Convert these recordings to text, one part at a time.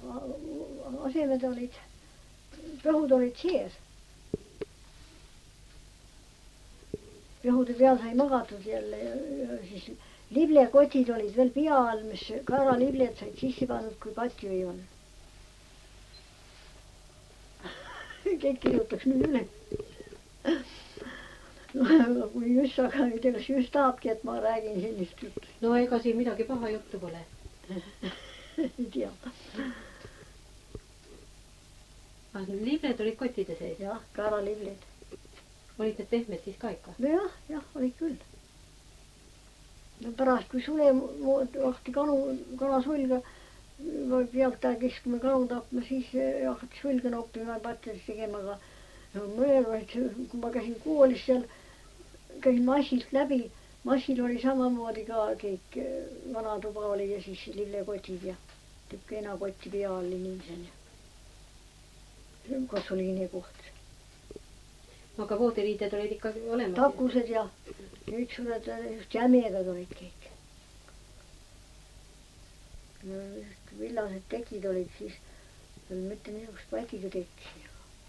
asemed olid, rõhud olid sees. Rõhude peal sai magatud jälle ja siis liblekotid olid veel pea all, mis kaeralibled said sisse pannud, kui katju ei olnud. Kõik kirjutaks nüüd üle. No, kui just, aga ei tea, kas just tahabki, et ma räägin sellist juttu. No ega siin midagi paha juttu pole. Ei tea. Libled olid kottide sees? Jah, kaeralibled. Olid need pehmed siis ka ikka? No jah, olid küll. No pärast, kui sule lahti kanasulga pealt käis, kui me kanu tapma, siis hakati sulga noppima ja patjadest tegema, aga mõelnud, kui ma käisin koolis seal, käisin massilt läbi, massil oli samamoodi ka kõik, vana tuba oli ja siis liblekotid ja tükk enakotti pea all inimesel ja kasuliine koht. Aga voodiriided olid ikka olemas? Takused ja nüüd suured just jämedad olid kõik. No, just villased tekid olid siis, mitte niisugust patiga tekki.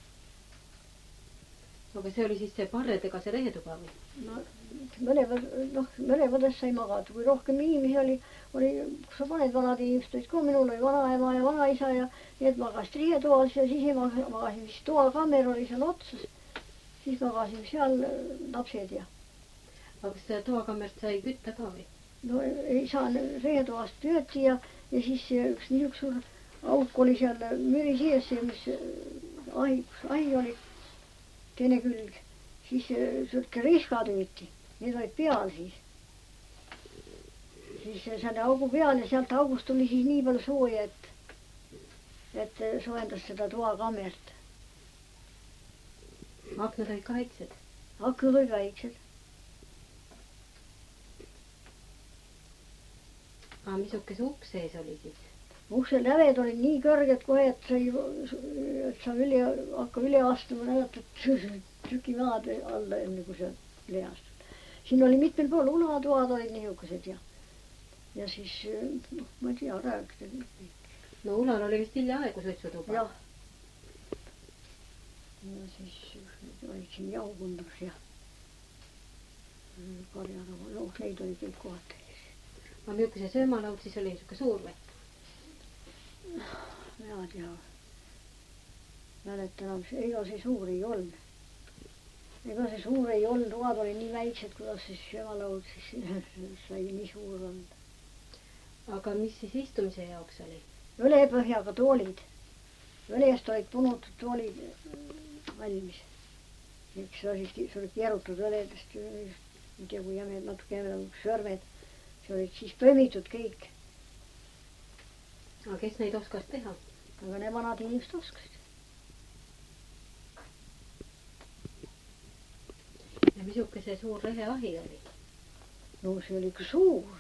Aga see oli siis see parredega see rehetuba või? No, mõlemades sai magada. Kui rohkem inimesi oli, kus sa paned vanad inimesed, kui minul oli vanaema ja vanaisa ja need magasid rehetoas ja siis magasin, siis toakammer oli seal otsas. Siis magasin seal lapsed ja. Aga kas seda toakammert sai kütta ka või? No ei saa rehetoast tööti ja siis üks niisugune suur auk oli seal müri sees, mis ahi oli teine külg. Siis suurke riskad võeti, need olid peal siis. Siis selle augu peal ja sealt august tuli siis nii palju sooja, et soojendas seda toakammert. Aknad olid ka väiksed? Aknad olid väiksed. Aga misuke see uks sees oli siis? Ukse läved olid nii kõrged kohe, et sa hakka üle astuma, näetud tüki maad alla enne kui sa üle astud. Siin oli mitmel pool unatoad olid niisugused ja siis, ma ei tea, rääkida. No unal oli vist hiljaaegu suitsutuba? Jah. Ja siis olid siin jaukundas ja karjaraval, neid oli kõik kohad täis. Aga milline see söömalaud siis oli niisugune suur või? Ma ei tea. Mäletan, ega see suur ei olnud. Ega see suur ei olnud, toad oli nii väiksed, kuidas siis söömalaud siis sai nii suur olnud. Aga mis siis istumise jaoks oli? Õlepõhjaga toolid. Õlest olid punutud toolid valmis. Üks see oli keerutud õledest, ei tea kui jämed, natuke jämed sõrmed. See olid siis põmitud kõik. Aga kes neid oskas teha? Aga ne vanad inimesed oskasid. Ja misuke see suur reheahi oli? No see oli ikka suur.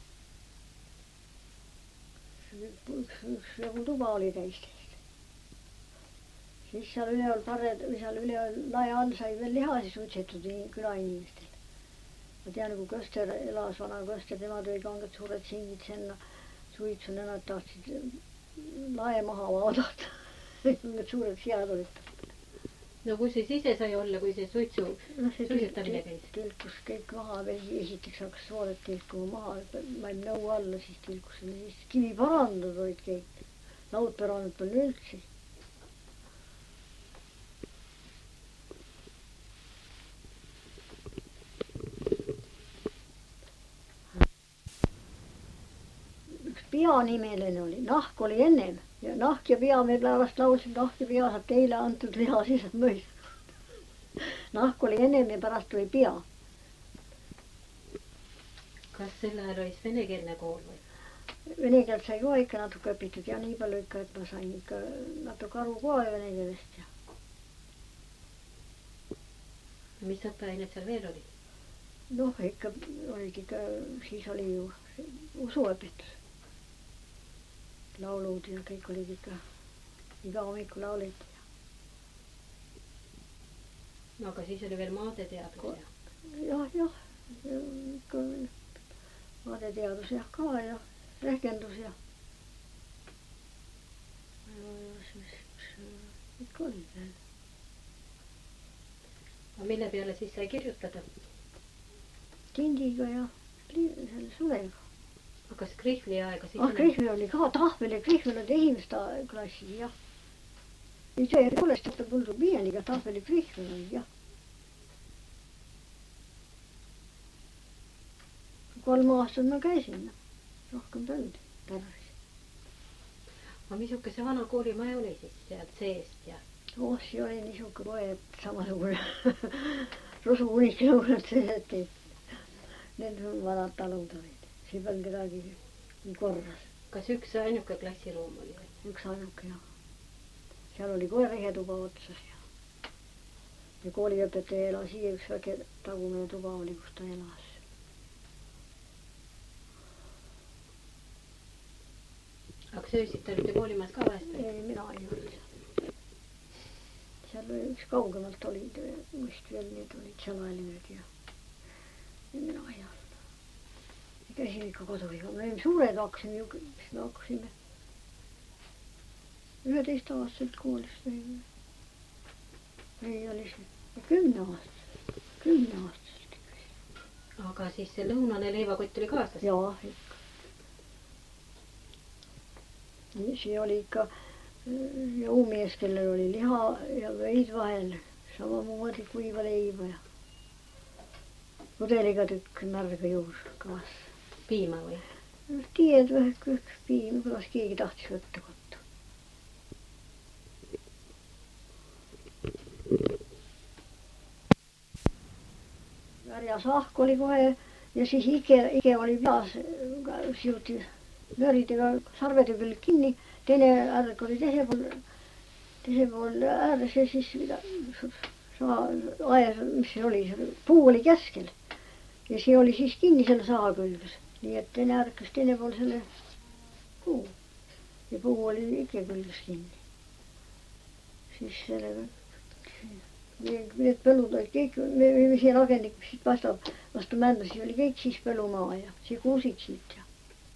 Üks nagu tuba oli täistest. Siis seal üleval parred, või seal üleval lae all sai veel lihasi suitsetud külainimestel. Ma tean, kui Köster elas, vana Köster, tema tõi kanged suured singid sinna suitsu, nemad tahtsid lae maha vaadata. Need suured sead olid. No kui siis ise sai olla, kui see suitsetamine käis? Tilkus kõik maha, esiteks hakkas soolet tilkuma maha, ma ei nõu alla, siis tilkus, siis kivi parandud olid kõik. Laudpäranud polnud üldse. Peanimeline oli, nahk oli ennem ja nahk ja pea me pärast laulsid, nahk ja pea saab teile antud liha, siis saab mõist. Nahk oli ennem ja pärast oli pea. Kas sel ajal oli venekeelne kool või? Venekeelt sai kohe ikka natuke õpitud ja nii palju ikka, et ma sain ikka natuke aru kohe venekeelest. Mis õppeainet seal veel oli? Noh, ikka olid ikka, siis oli ju usuõpetus. Laulud ja kõik olid ikka, iga hommiku laulid. No aga siis oli veel maadeteadus ja? Jah, ikka maadeteadus jah ka ja rehkendus ja. siis ikka oli veel. aga mille peale siis sai kirjutada? Tindiga ja selle sulega. aga kas Krihvli aega siis? Krihvli oli ka tahvel ja Krihvli oli esimest klassi, jah. ja see poolest õppe põldu piianiga tahvel ja Krihvli oli, jah. 3 aastat ma käisin, rohkem polnud tarvis. aga missuke see vana koolimaja oli siis sealt seest ja? See oli niisugune kohe, et samasugune rusuunik nõunud see, et need vanad talud olid. See ei polnud kedagi nii korras. kas üks ainuke klassiruum oli? Üks ainuke, jah. Seal oli kohe rehetuba otsas ja kooliõpetaja elas siia, üks väike tagumine tuba oli, kus ta elas. aga söösite olite koolimajas ka vahest? Ei, mina ei olnud seal. Seal üks kaugemalt olid, vist veel need olid Sõlalined ja mina ei olnud. Käisin ikka koduviga, me olime suured, hakkasime, mis me hakkasime 11-aastaselt koolist või ei oli see 10-aastaselt. 10-aastaselt ikka. aga siis see lõunane leivakott oli kaasas? Jaa, ikka. See oli ikka jõumees, kellel oli liha ja veid vahel, samamoodi kuiva leiba ja pudeliga tükk märga juur kaas. Piima või? Tiied vähe kõik piima, kuidas keegi tahtis võtta kotta. Värja sahk oli kohe ja siis ike oli peas, siuti nöridega sarvede küll kinni, teine äärg oli teise pool ääres ja siis aes, mis see oli, puu oli keskel ja see oli siis kinni selle saha külges, nii et teine äärkas teine pool selle puu ja puu oli ike külges kinni. Siis sellega need põllud olid kõik, me siin ragendik, mis siit vastu mändu, siis oli kõik siis põllumaa ja see kuusid siit ja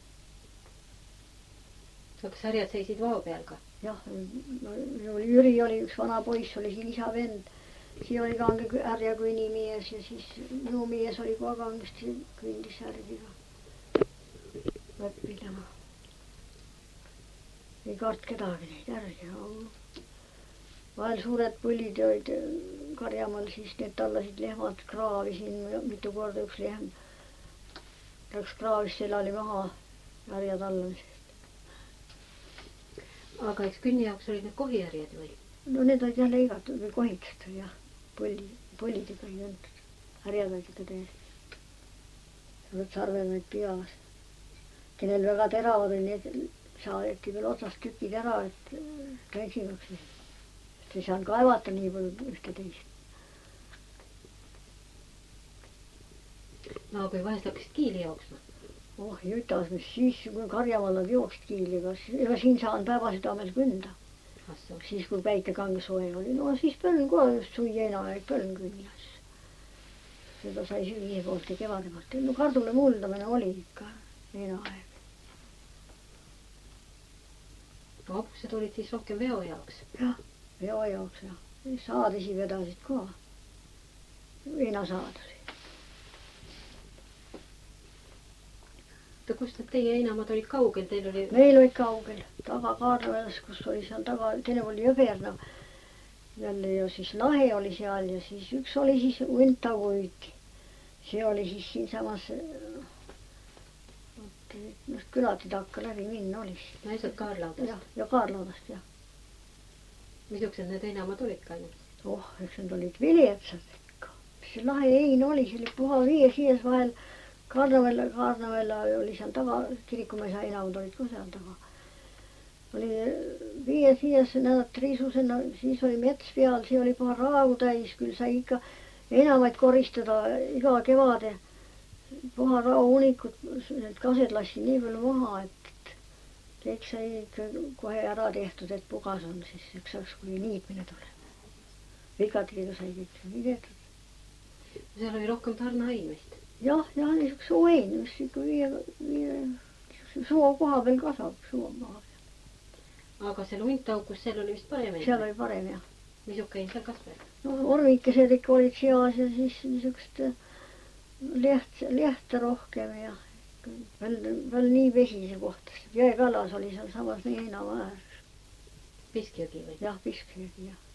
kas härjad seisid vao peal ka? jah, Jüri oli üks vana poiss, oli siin isa vend. See oli kange härja kõnnimees ja siis minu mees oli kohe kangesti kõndis härgiga õppidama. Ei kart kedagi neid härgi. Vahel suured põllid olid karjamaal, siis need tallasid lehmad kraavi siin mitu korda. Üks lehm läks kraavis, selali maha härja tallamisest. aga eks künni jaoks olid need kohijärjed või? No need olid jah leigatud või kohitud jah. Põllidega ei olnud. Härjad olid ikka täiesti. Olid sarvemeid peas. Kellel väga teravad oli, need saadeti veel otsast tükid ära, et käisimaks. Ei saanud kaevata nii palju ühte teist. no kui vahest hakkasid kiili jooksma? Jutas, mis siis, kui karjamaal nad jooksid kiiliga, ega siin saanud päevasüdamel künda. Siis, kui päike kange soe oli, no siis pöln kohe just sui enaaeg pöln künnas. Seda sai sügise poolt ja kevade poolt. No kardule muldamine oli ikka enaaeg. Hobused olid siis rohkem veo jaoks? Jah, veo jaoks jah. Saadisi vedasid ka. Einasaadasi. Kust need teie einamad olid kaugel? Teil oli... Meil olid kaugel. Taga Kaarnavälas, kus oli seal taga, teine oli Jõberna. Jälle ja siis Lahe oli seal ja siis üks oli siis Uintavuiti. See oli siis siinsamas külati takka läbi minna oli. Naised Kaarlaudast? Ja Kaarlaudast, jah. Missugused need einamad olid ka? Eks need olid viletsad ikka. See Lahe ein oli, see oli puha viies vahel. Kaarnavella oli seal taga, kirikumees ainamad olid ka seal taga. Oli viies nädalt riisusena, siis oli mets peal, see oli puha raagu täis, küll sai ikka enamaid koristada iga kevade. Puha raagu unikud, need kased lasti nii palju maha, et kõik sai ikka kohe ära tehtud, et pugas on siis üks ajaks, kui niitmine tuleb. Vikatiga sai kõik nii tehtud. Seal oli rohkem tarnainmist? Jah, niisugune suvein, mis ikka viie suo koha peal kasvab, suo maha peal. Aga seal huntaukus, seal oli vist parem enne? Seal oli parem, jah. Misukein seal kasvab? No ormikesed ikka olid seas ja siis niisugust lehte rohkem ja veel nii vesise kohtas. Jõekalas oli seal samas nii Heinamaa ääres. Piskjõgi või? Jah, Piskjõgi, jah.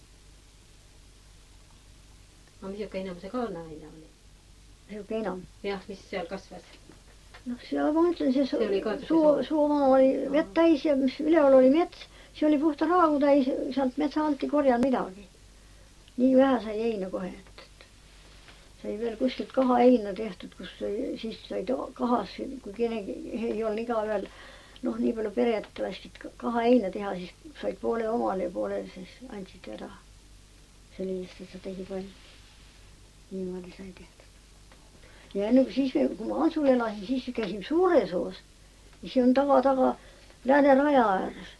Aga misuke enam see Kaarnavilja oli? Misuke enam? Jah, mis seal kasvas? Noh, seal ma ütlen, see suumaa oli vett täis ja mis üleval oli mets, see oli puhta raagu täis, sealt metsa alt ei korjanud midagi. Nii vähe sai heina kohe, et sai veel kuskilt kaha heina tehtud, kus siis said kahas, kui kenegi ei olnud igaühel, noh, nii palju peret laskid kaha heina teha, siis said poole omale ja poole siis andsid ära. Sellist, et sa tegid valmis. Niimoodi sai tehtud. Ja enne siis, kui ma Ansul elasin, siis käisime Suuresoos. Ja see on taga Lääne-Raja ääres.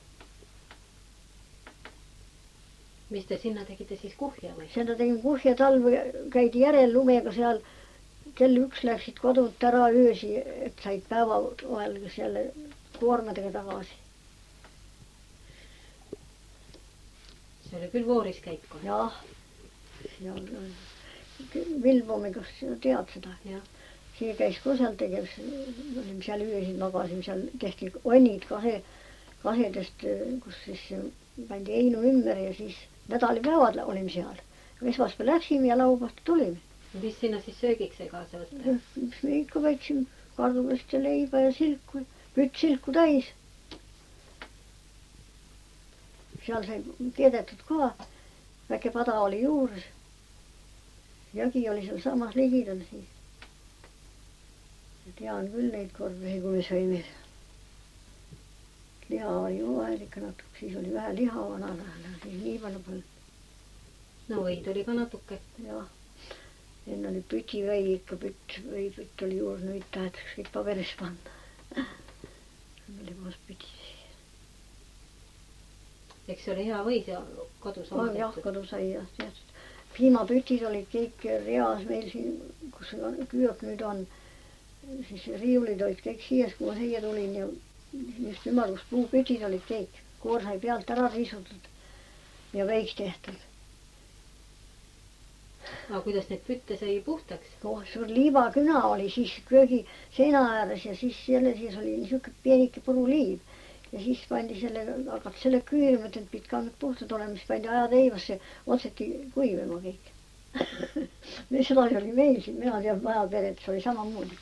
Mis te sinna tegite siis kuhja või? Sinna tegime kuhja, talv käidi järel lumega seal. Kell 1 läksid kodunt ära öösi, et said päeva vahel jälle koormadega tagasi. See oli küll vooriskäik. Jah. Vilbomi, kas sa tead seda? Jah. Siia käis ka seal tegemas, olime seal öösid, magasime seal, tehti onnid kasedest, kus siis pandi heinu ümber ja siis nädalipäevad olime seal. Esmaspäeval läksime ja laupäevast tulime. Mis sinna siis söögiks sai kaasa võtta? Mis me ikka võtsime kartulist ja leiba ja silku, pütt silku täis. Seal sai keedetud ka, väike pada oli juures. Jõgi oli seal samas ligidal siis. Ja tean küll neid korvi, kui me sõime. Liha oli ju vahel ikka natuke, siis oli vähe liha vanal ajal, siis nii palju polnud. No võid oli ka natuke. Jah, enne oli pütivõi ikka, võipütt oli juurde, nüüd tahetakse kõik paberis panna. Oli koos püti. Eks see oli hea võis ja kodus oma tehtud? Jah, kodus sai jah tehtud. Piimapütid olid kõik reas meil siin, kus küürk nüüd on. Siis riiulid olid kõik siias, kui ma siia tulin ja just ümmargus puupütid olid kõik. Koor sai pealt ära riisutud ja veiks tehtud. Aga kuidas need pütte sai puhtaks? Suur liivaküna oli siis köögi seina ääres ja siis jälle siis oli niisugune pienike puruliiv. Ja siis pandi hakati selle küürima, et pidid ka nüüd puhtad olema, siis pandi ajateivasse, otseti kuivema kõik. Sedasi oli meil siin, mina tean majaperet, see oli samamoodi.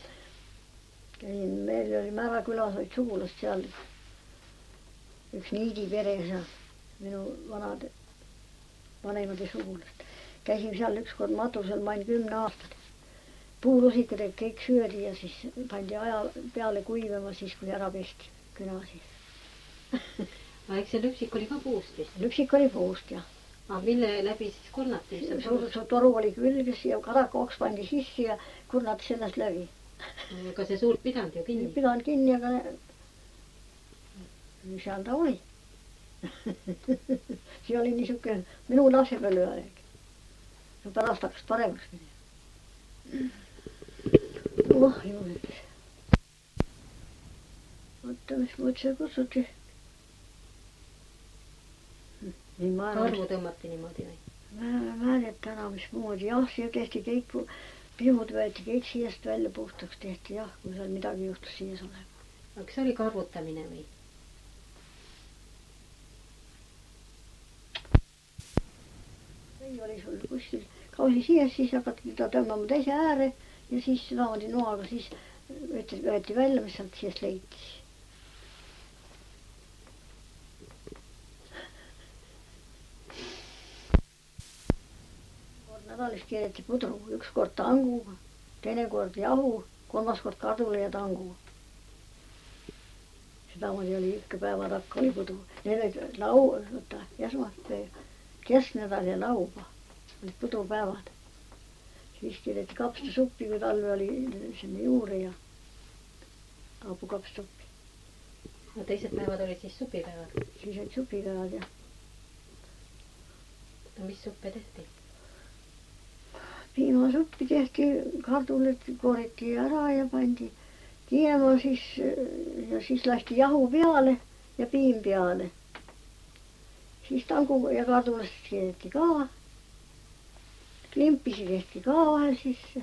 Meil oli Märakülas, olid sugulast seal, üks niidi pere seal, minu vanemade sugulast. Käisime seal ükskord matusel, ma olin 10 aastat. Puulusikadega kõik söödi ja siis pandi aja peale kuivama siis, kui ära pesti küna siis. Aga eks see lüpsik oli ka puust vist? Lüpsik oli puust, jah. Aga mille läbi siis kurnati? Suur toru oli külges ja kadakooks pandi sissi ja kurnati sellest läbi. Aga see suurt pidanud ju kinni? Pidanud kinni, aga seal ta oli. See oli niisugune minu lapsepõlve aeg. Pärast hakkas paremaks minema. Oh, juuletas. Oota, mis muud see kutsuti? Karvu tõmmati niimoodi või? Mä en täna mismoodi. Jah, siia tehti kõik, pihud võeti kõik siiast välja puhtaks tehti, jah, kui seal midagi juhtus siias olema. Aga kas oli karvutamine või? Või oli sul kuskil kausi siias, siis hakati teda tõmbama teise ääre ja siis samamoodi noaga siis võeti välja, mis sealt siiast leitis. Nädalis keereti pudru, üks kord tanguga, teine kord jahu, kolmas kord kadule ja tanguga. Sedamoodi oli ikka päeva takka oli pudru. Need olid esmaspäev, kesknädal ja laupäev olid pudrupäevad. Siis keereti kapsasuppi, kui talve oli sinne juurde ja hapukapsasuppi. No teised päevad olid siis supipäevad? Siis olid supipäevad, jah. No mis suppe tehti? Piimasuppi tehti, kartulit koriti ära ja pandi kiema siis ja siis lasti jahu peale ja piim peale. Siis tangu ja kartulast keedeti ka. Klimpisi tehti ka vahel sisse.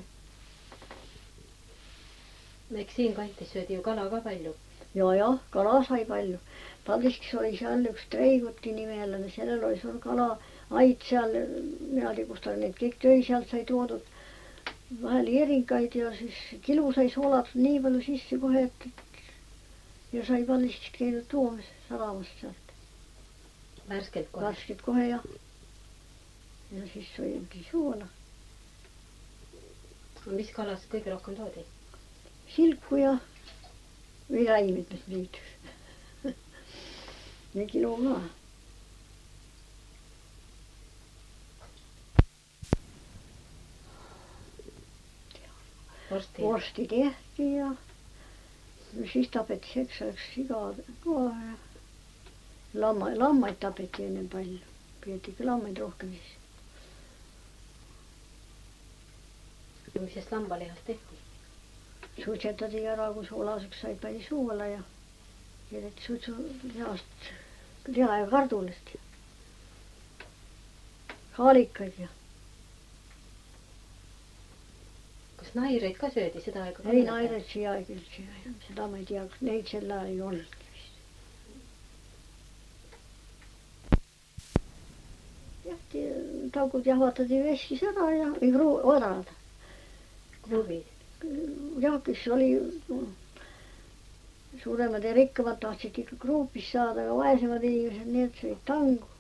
Eks siin kantis söödi ju kala ka palju. Ja, kala sai palju. Paldiskis oli seal üks Treiguti nimelane, sellel oli suur kala ait seal, niimoodi, kus ta neid kõik töi, sealt sai toodud vahel jeringaid ja siis kilu sai soolatud nii palju sisse kohe, et ja sai Paldiskis käinud toomas sadamast sealt. Värskelt kohe? Värskelt kohe, jah. Ja siis söödi soola. Mis kalas kõige rohkem toodi? Silku ja või räimid, mis liitus. Ja kilo ka. Vorsti tehti ja siis tapeti seksaks siga ka ja lammaid tapeti enne palju. Peeti ka lammaid rohkem siis. Ja mis sest lambalihast tehti? Suitsetati ära, kui soolaseks sai, pani soola ja keedeti suitsulihast, liha ja kardulast. Kaalikaid ja. Kas naireid ka söödi seda aega? Ei, naireid siia aeg üldse. Seda ma ei tea, neid sel ajal ei olnudki vist. Tehti, taugud jahvatati vessis ära ja orad. Kruvid? Jah, kes oli suuremad ja rikkamad tahtsid ikka kruupis saada, aga vaesemad inimesed, need sõid tangu.